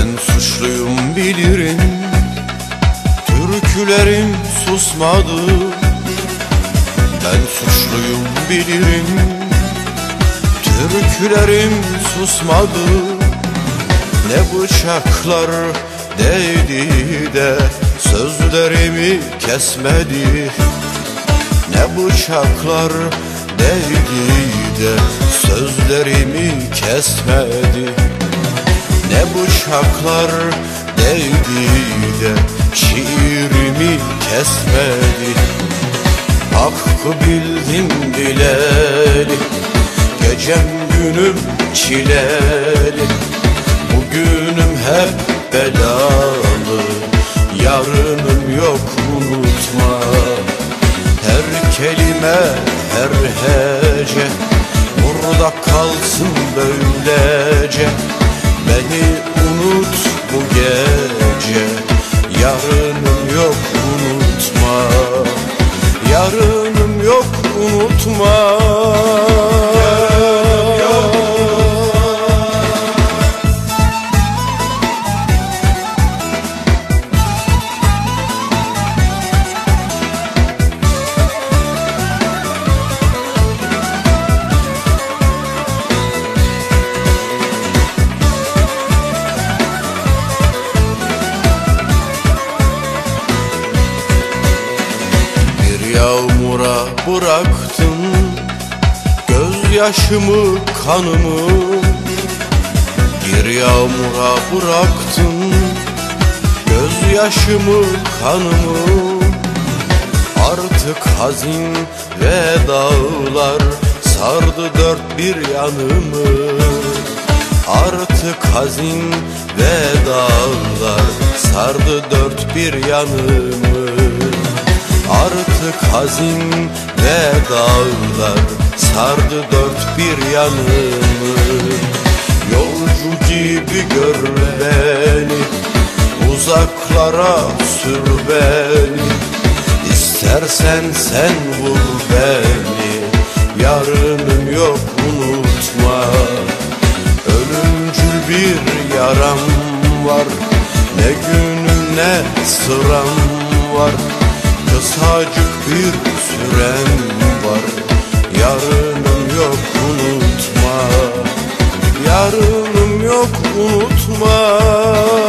Ben suçluyum bilirim, türkülerim susmadı. Ben suçluyum bilirim, türkülerim susmadı. Ne bıçaklar değdi de sözlerimi kesmedi. Ne bıçaklar değdi de sözlerimi kesmedi. Ne bıçaklar değdi de şiirimi kesmedi. Hakkı bildim bileli, gecem günüm çileli. Bugünüm hep belalı, yarınım yok unutma. Her kelime, her hece burada kalsın böylece. Beni unut bu gece, yarınım yok unutma. Yarınım yok unutma. Yağmura bıraktın gözyaşımı, kanımı. Bir yağmura bıraktın gözyaşımı, kanımı. Artık hazin ve dağlar sardı dört bir yanımı. Artık hazin ve dağlar sardı dört bir yanımı. Artık hazin ve dağlar sardı dört bir yanımı. Yolcu gibi gör beni, uzaklara sür beni. İstersen sen vur beni, yarınım yok unutma. Ölümcül bir yaram var, ne günüm ne sıram var. Kısacık bir sürem var, yarınım yok unutma. Yarınım yok unutma.